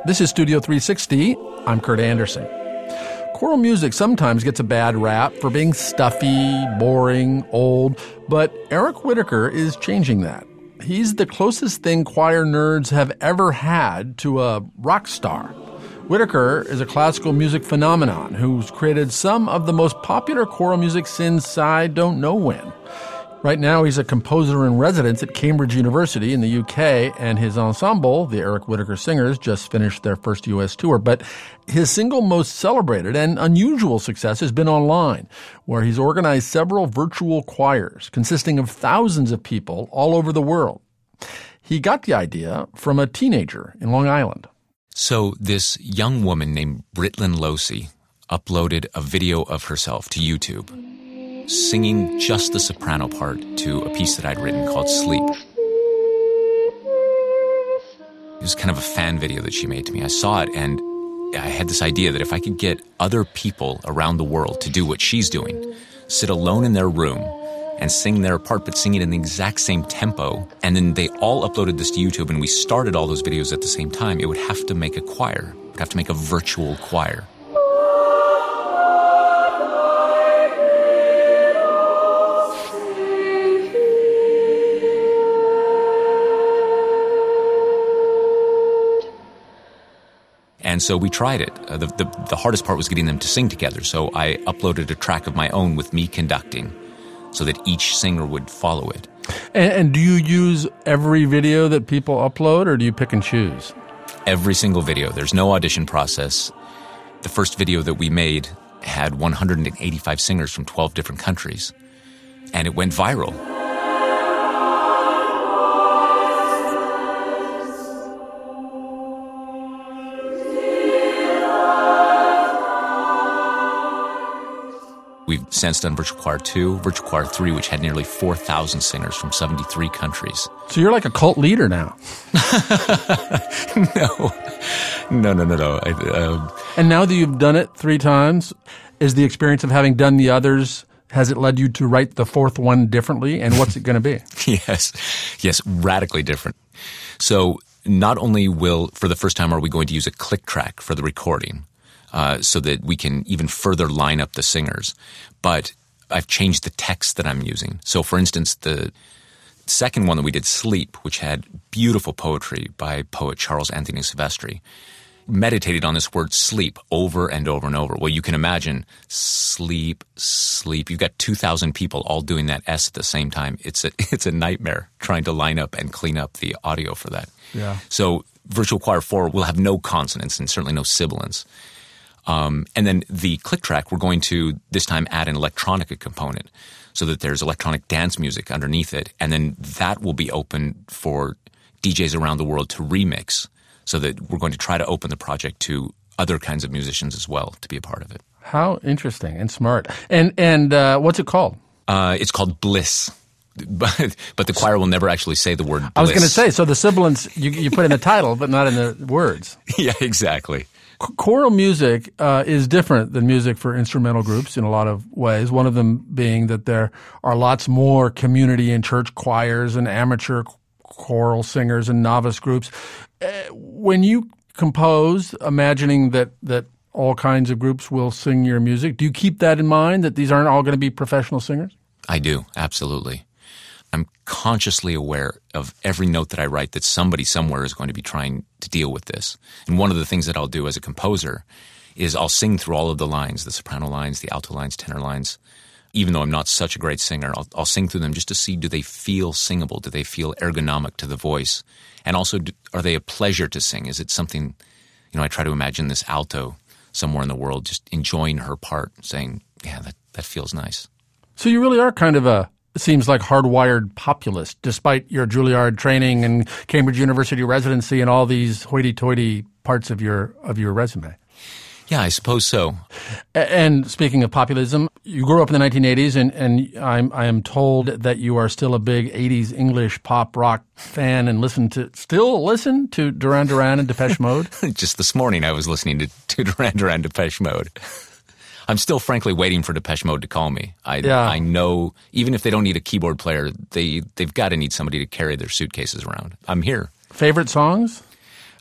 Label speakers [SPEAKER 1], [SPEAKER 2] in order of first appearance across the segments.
[SPEAKER 1] This is Studio 360. I'm Kurt Anderson. Choral music sometimes gets a bad rap for being stuffy, boring, old, but Eric Whitacre is changing that. He's the closest thing choir nerds have ever had to a rock star. Whitacre is a classical music phenomenon who's created some of the most popular choral music since I don't know when. Right now, he's a composer in residence at Cambridge University in the UK, and his ensemble, the Eric Whitacre Singers, just finished their first U.S. tour. But his single most celebrated and unusual success has been online, where he's organized several virtual choirs consisting of thousands of people all over the world. He got the idea from a teenager in Long Island.
[SPEAKER 2] So this young woman named Britlin Losey uploaded a video of herself to YouTube, singing just the soprano part to a piece that I'd written called Sleep. It was kind of a fan video that she made to me. I saw it and I had this idea that if I could get other people around the world to do what she's doing, sit alone in their room and sing their part, but sing it in the exact same tempo, and then they all uploaded this to YouTube and we started all those videos at the same time, it would have to make a choir. It would have to make a virtual choir. And so we tried it. The hardest part was getting them to sing together. So I uploaded a track of my own with me conducting so that each singer would follow it.
[SPEAKER 1] And do you use every video that people upload, or do you pick and choose?
[SPEAKER 2] Every single video. There's no audition process. The first video that we made had 185 singers from 12 different countries. And it went viral. We've since done Virtual Choir 2, Virtual Choir 3, which had nearly 4,000 singers from 73 countries.
[SPEAKER 1] So you're like a cult leader now.
[SPEAKER 2] No.
[SPEAKER 1] And now that you've done it 3 times, is the experience of having done the others, has it led you to write the fourth one differently? And what's it going to be?
[SPEAKER 2] Yes, radically different. So not only for the first time, are we going to use a click track for the recording, so that we can even further line up the singers. But I've changed the text that I'm using. So, for instance, the second one that we did, Sleep, which had beautiful poetry by poet Charles Anthony Silvestri, meditated on this word sleep over and over and over. Well, you can imagine sleep, sleep. You've got 2,000 people all doing that S at the same time. It's a nightmare trying to line up and clean up the audio for that.
[SPEAKER 1] Yeah.
[SPEAKER 2] So Virtual Choir 4 will have no consonants and certainly no sibilants. And then the click track, we're going to this time add an electronica component so that there's electronic dance music underneath it. And then that will be open for DJs around the world to remix, so that we're going to try to open the project to other kinds of musicians as well to be a part of it.
[SPEAKER 1] How interesting and smart. And what's it called?
[SPEAKER 2] It's called Bliss. But the choir will never actually say the word bliss.
[SPEAKER 1] I was going to say, so the sibilants you put in the title, but not in the words.
[SPEAKER 2] Yeah, exactly.
[SPEAKER 1] Choral music is different than music for instrumental groups in a lot of ways, one of them being that there are lots more community and church choirs and amateur choral singers and novice groups. When you compose, imagining that all kinds of groups will sing your music, do you keep that in mind, that these aren't all going to be professional singers?
[SPEAKER 2] I do, absolutely. I'm consciously aware of every note that I write that somebody somewhere is going to be trying to deal with this. And one of the things that I'll do as a composer is I'll sing through all of the lines, the soprano lines, the alto lines, tenor lines. Even though I'm not such a great singer, I'll sing through them just to see, do they feel singable? Do they feel ergonomic to the voice? And also, are they a pleasure to sing? Is it something, I try to imagine this alto somewhere in the world just enjoying her part, saying, yeah, that feels nice.
[SPEAKER 1] So you really are kind of it seems like hardwired populist, despite your Juilliard training and Cambridge University residency and all these hoity-toity parts of your resume.
[SPEAKER 2] Yeah, I suppose so.
[SPEAKER 1] And speaking of populism, you grew up in the 1980s, and I am told that you are still a big 80s English pop rock fan and still listen to Duran Duran and Depeche Mode?
[SPEAKER 2] Just this morning I was listening to Duran Duran, Depeche Mode. I'm still frankly waiting for Depeche Mode to call me. I know even if they don't need a keyboard player, they've got to need somebody to carry their suitcases around. I'm here.
[SPEAKER 1] Favorite songs?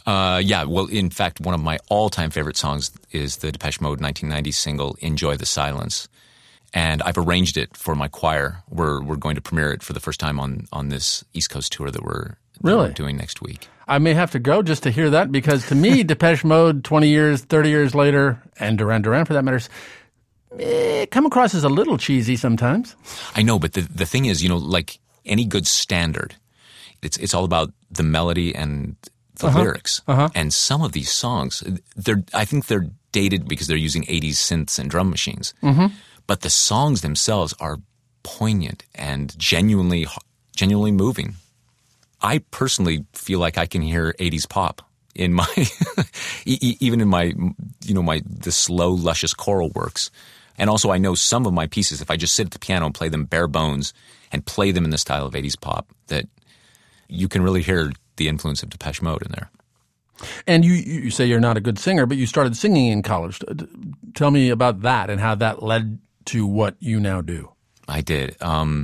[SPEAKER 2] Yeah, well, in fact, one of my all-time favorite songs is the Depeche Mode 1990 single, Enjoy the Silence. And I've arranged it for my choir. We're going to premiere it for the first time on this East Coast tour that we're doing next week.
[SPEAKER 1] I may have to go just to hear that, because to me, Depeche Mode 20 years, 30 years later, and Duran Duran for that matter, come across as a little cheesy sometimes.
[SPEAKER 2] I know, but the thing is, like any good standard, it's all about the melody and the lyrics. And some of these songs, I think they're dated because they're using 80s synths and drum machines. But the songs themselves are poignant and genuinely moving. I personally feel like I can hear 80s pop in my, even in my, the slow, luscious choral works. And also I know some of my pieces, if I just sit at the piano and play them bare bones and play them in the style of 80s pop, that you can really hear the influence of Depeche Mode in there.
[SPEAKER 1] And you say you're not a good singer, but you started singing in college. Tell me about that and how that led to what you now do.
[SPEAKER 2] I did.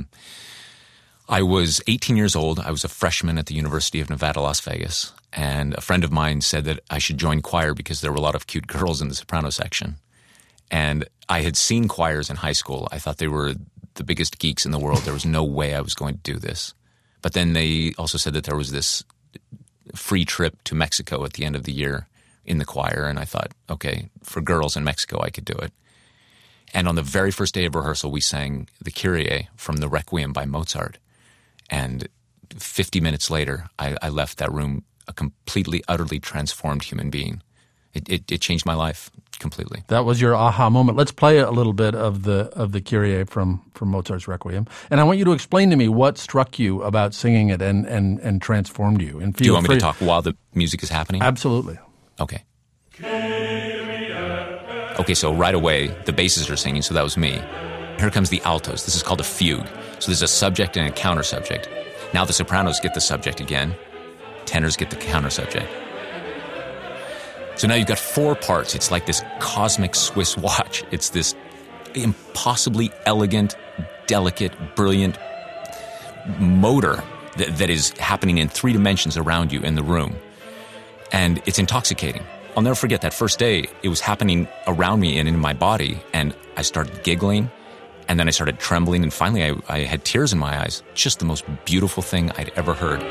[SPEAKER 2] I was 18 years old. I was a freshman at the University of Nevada, Las Vegas. And a friend of mine said that I should join choir because there were a lot of cute girls in the soprano section. And I had seen choirs in high school. I thought they were the biggest geeks in the world. There was no way I was going to do this. But then they also said that there was this free trip to Mexico at the end of the year in the choir. And I thought, okay, for girls in Mexico, I could do it. And on the very first day of rehearsal, we sang the Kyrie from the Requiem by Mozart. And 50 minutes later, I left that room a completely, utterly transformed human being. It changed my life completely.
[SPEAKER 1] That was your aha moment. Let's play a little bit of the Kyrie from Mozart's Requiem. And I want you to explain to me what struck you about singing it and transformed you. And
[SPEAKER 2] do you want me to talk while the music is happening?
[SPEAKER 1] Absolutely.
[SPEAKER 2] Okay. Okay, so right away, the basses are singing, so that was me. Here comes the altos. This is called a fugue. So there's a subject and a counter subject. Now the sopranos get the subject again. Tenors get the counter subject. So now you've got four parts. It's like this cosmic Swiss watch. It's this impossibly elegant, delicate, brilliant motor that is happening in three dimensions around you in the room. And it's intoxicating. I'll never forget that first day. It was happening around me and in my body, and I started giggling, and then I started trembling, and finally I had tears in my eyes. Just the most beautiful thing I'd ever heard.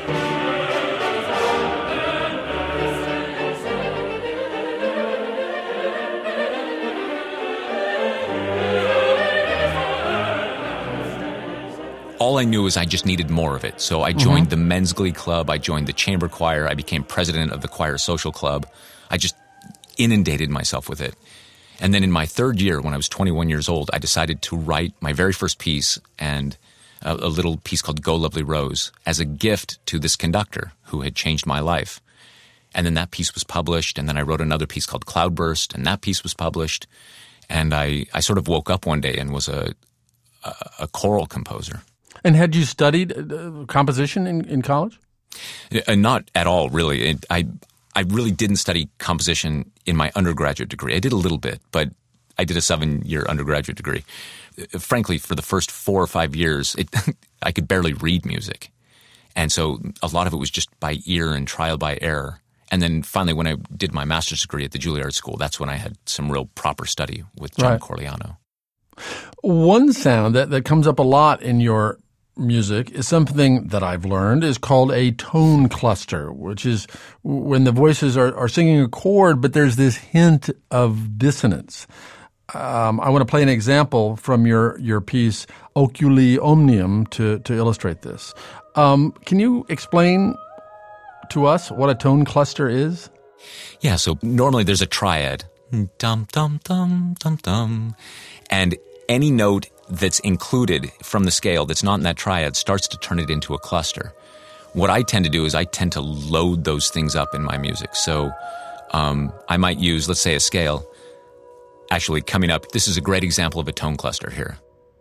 [SPEAKER 2] All I knew is I just needed more of it. So I joined the men's glee club. I joined the chamber choir. I became president of the choir social club. I just inundated myself with it. And then in my third year, when I was 21 years old, I decided to write my very first piece, and a little piece called Go Lovely Rose, as a gift to this conductor who had changed my life. And then that piece was published, and then I wrote another piece called Cloudburst, and that piece was published. And I sort of woke up one day and was a choral composer.
[SPEAKER 1] And had you studied composition in college?
[SPEAKER 2] Not at all, really. I really didn't study composition in my undergraduate degree. I did a little bit, but I did a 7-year undergraduate degree. Frankly, for the first 4 or 5 years, I could barely read music. And so a lot of it was just by ear and trial by error. And then finally, when I did my master's degree at the Juilliard School, that's when I had some real proper study with John Corigliano.
[SPEAKER 1] One sound that comes up a lot in your music is something that I've learned is called a tone cluster, which is when the voices are singing a chord, but there's this hint of dissonance. I want to play an example from your piece, Oculi Omnium, to illustrate this. Can you explain to us what a tone cluster is?
[SPEAKER 2] Yeah, so normally there's a triad. Dum, dum, dum, dum, dum. And any note that's included from the scale that's not in that triad starts to turn it into a cluster. What I tend to do is I tend to load those things up in my music. So I might use, let's say, a scale. Actually, coming up, this is a great example of a tone cluster here.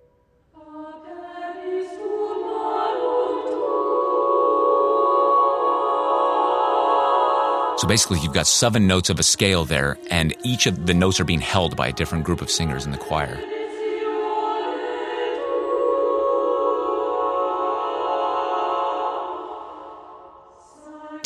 [SPEAKER 2] So basically, you've got 7 notes of a scale there, and each of the notes are being held by a different group of singers in the choir.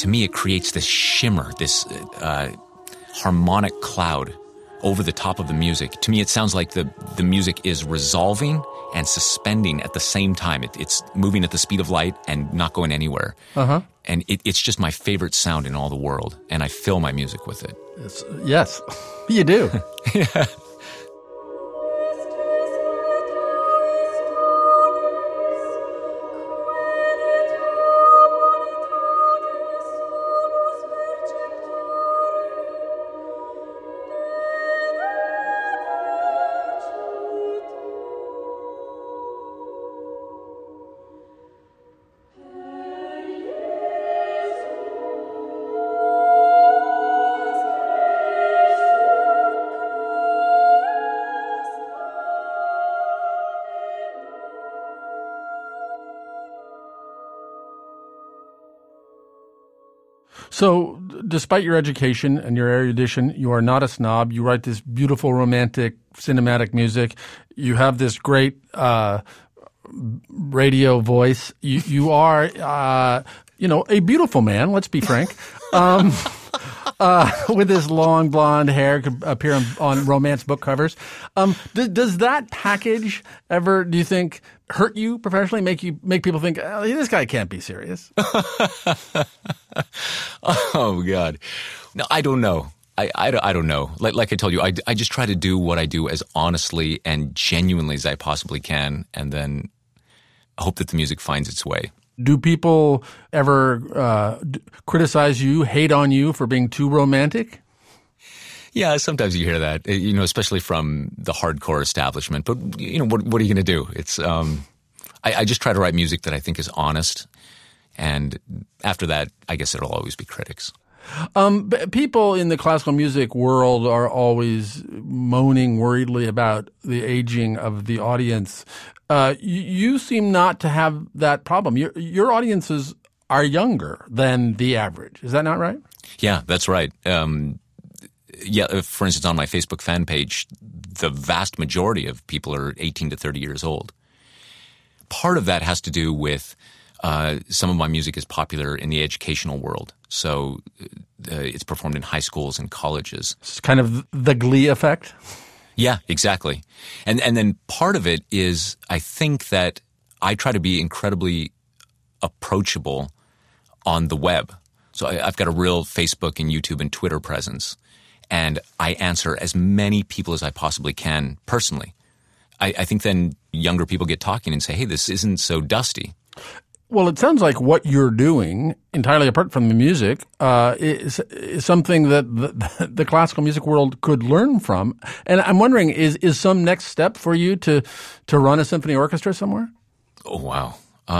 [SPEAKER 2] to me, it creates this shimmer, this harmonic cloud over the top of the music. To me, it sounds like the music is resolving and suspending at the same time. It's moving at the speed of light and not going anywhere.
[SPEAKER 1] Uh-huh.
[SPEAKER 2] And it's just my favorite sound in all the world, and I fill my music with it.
[SPEAKER 1] Yes, you do.
[SPEAKER 2] Yeah.
[SPEAKER 1] So, despite your education and your erudition, you are not a snob. You write this beautiful, romantic, cinematic music. You have this great radio voice. You are, a beautiful man. Let's be frank. With his long blonde hair, could appear on romance book covers. Does that package ever, do you think, hurt you professionally? Make people think, oh, this guy can't be serious?
[SPEAKER 2] Oh God, no, I don't know. I don't know. Like I told you, I just try to do what I do as honestly and genuinely as I possibly can, and then hope that the music finds its way.
[SPEAKER 1] Do people ever criticize you, hate on you for being too romantic?
[SPEAKER 2] Yeah, sometimes you hear that, especially from the hardcore establishment. But, what are you going to do? It's I just try to write music that I think is honest. And after that, I guess it'll always be critics.
[SPEAKER 1] People in the classical music world are always moaning worriedly about the aging of the audience. You seem not to have that problem. Your audiences are younger than the average. Is that not right?
[SPEAKER 2] Yeah, that's right. For instance, on my Facebook fan page, the vast majority of people are 18 to 30 years old. Part of that has to do with some of my music is popular in the educational world. So it's performed in high schools and colleges.
[SPEAKER 1] It's kind of the Glee effect?
[SPEAKER 2] Yeah, exactly. And then part of it is I think that I try to be incredibly approachable on the web. So I've got a real Facebook and YouTube and Twitter presence. And I answer as many people as I possibly can personally. I think then younger people get talking and say, hey, this isn't so dusty.
[SPEAKER 1] Well, it sounds like what you're doing, entirely apart from the music, is something that the classical music world could learn from. And I'm wondering, is some next step for you to run a symphony orchestra somewhere?
[SPEAKER 2] Oh, wow.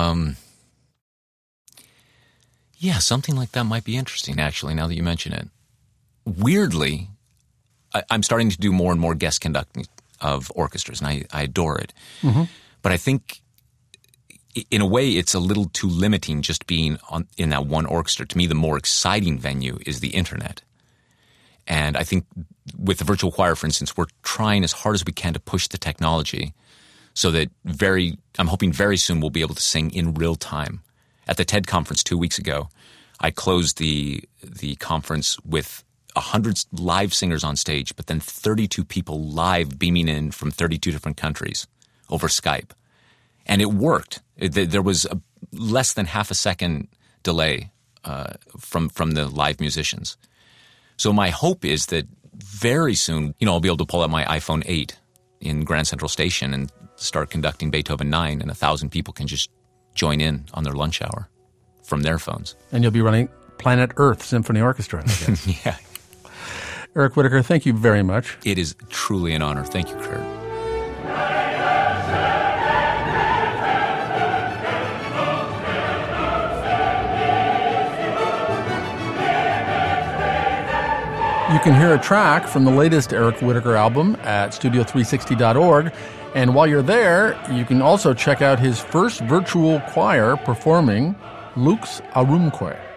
[SPEAKER 2] Yeah, something like that might be interesting, actually, now that you mention it. Weirdly, I'm starting to do more and more guest conducting of orchestras, and I adore it. Mm-hmm. But I think in a way, it's a little too limiting just being in that one orchestra. To me, the more exciting venue is the internet. And I think with the virtual choir, for instance, we're trying as hard as we can to push the technology so that I'm hoping very soon we'll be able to sing in real time. At the TED conference 2 weeks ago, I closed the conference with 100 live singers on stage, but then 32 people live beaming in from 32 different countries over Skype. And it worked. There was less than half a second delay from the live musicians. So my hope is that very soon, I'll be able to pull out my iPhone 8 in Grand Central Station and start conducting Beethoven 9, and 1,000 people can just join in on their lunch hour from their phones.
[SPEAKER 1] And you'll be running Planet Earth Symphony Orchestra, I guess.
[SPEAKER 2] Yeah.
[SPEAKER 1] Eric Whitacre, thank you very much.
[SPEAKER 2] It is truly an honor. Thank you, Kurt.
[SPEAKER 1] You can hear a track from the latest Eric Whitacre album at studio360.org. And while you're there, you can also check out his first virtual choir performing Lux Aurum.que.